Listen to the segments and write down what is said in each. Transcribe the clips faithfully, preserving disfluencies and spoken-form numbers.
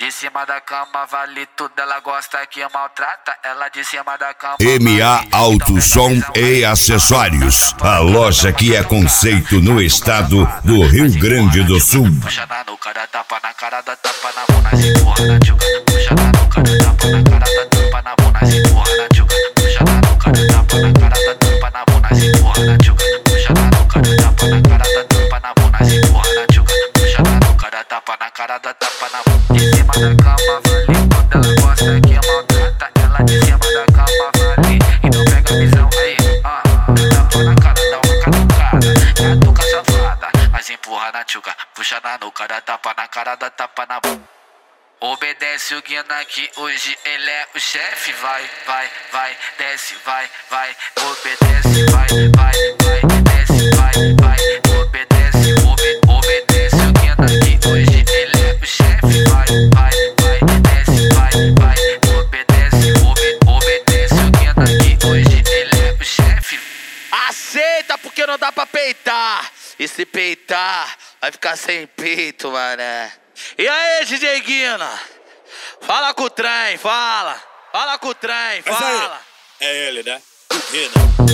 De cima da cama vale tudo, ela gosta que maltrata. Ela de cima da cama. M A Auto Som e Acessórios. A loja que é conceito no estado do Rio Grande do Sul. Puxa na nuca, dá tapa na cara, dá tapa na mão, nós empurra na tchuca. Puxa na nuca, dá tapa na cara, dá tapa na mão, nós empurra na tchuca. Puxa na nuca, dá tapa na cara, dá tapa na mão, nós empurra na tchuca. Puxa na nuca, dá tapa na cara, dá tapa na mão, nós empurra na tchuca. Puxa na nuca, dá tapa na cara, dá tapa na mão. De cima da cama vale tudo, ela gosta que maltrata. Ela de cima da cama vale, então pega a visão aí. Ah, dá tapa na cara, dá uma catucada, catuca safada, mas empurra na tchuca. Puxa na nuca, dá tapa na cara, dá tapa na mão. Obedece o Guina que hoje ele é o chefe. Vai, vai, vai, desce, vai, vai. Obedece, vai, vai, vai, desce, vai, vai. Obedece, obe, obedece o Guina que hoje ele é o chefe. Vai, vai, vai, desce, vai, vai. Obedece, obe, obedece o Guina que hoje ele é o chefe. Aceita porque não dá pra peitar. E se peitar, vai ficar sem peito, mané. E aí, D J Guina? Fala com o trem, fala. Fala com o trem, fala. É ele, né? Guina.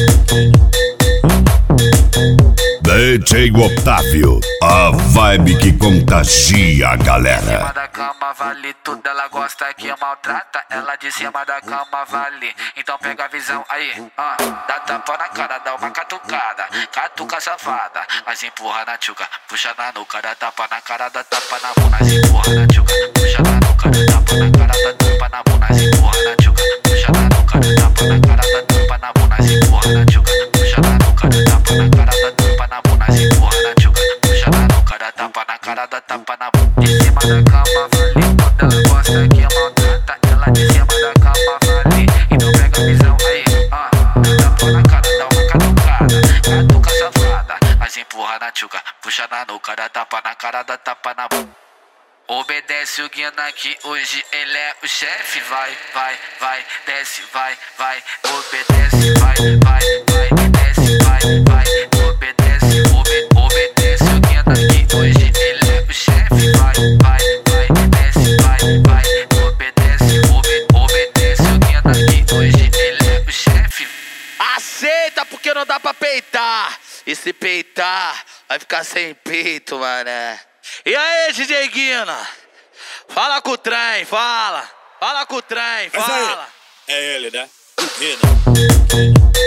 D J Otávio, a vibe que contagia a De galera. cima da cama vale tudo, ela gosta que maltrata. Ela de cima da cama vale, então pega a visão aí. Ah, dá tapa na cara, dá uma catucada, catuca safada, mas empurra na tchuca. Puxa na nuca, dá tapa na cara, dá tapa na mão, nós empurra na tchuca. Puxa na nuca, dá tapa na cara, dá tapa na mão, nós empurra na tchuca. Puxa na nuca, dá tapa na cara, dá tapa na mão, nós empurra na tchuca. Puxa na nuca, dá tapa na cara, dá tapa na mão, nós empurra na tchuca. Puxa na nuca, dá tapa na cara, dá tapa na mão. De cima da cama vale tudo, ela gosta que maltrata. Ela de cima da cama vale, então pega a visão aí. Ah, dá tapa na cara, dá uma catucada, catuca safada, mas empurra na tchuca. Puxa na nuca, dá tapa na cara, dá tapa na mão. Obedece o Guina que hoje ele é o chefe. Vai, vai, vai, desce, vai, vai. Obedece, vai, vai, vai, desce, vai, vai. Obedece, obe, obedece o Guina que hoje ele é o chefe. Vai, vai, vai, desce, vai, vai. Obedece, obe, obedece o Guina que hoje ele é o chefe. Aceita porque não dá pra peitar. E se peitar, vai ficar sem peito, mané. E aí, D J Guina? Fala com o trem, fala. Fala com o trem, fala. É ele, né? Guina.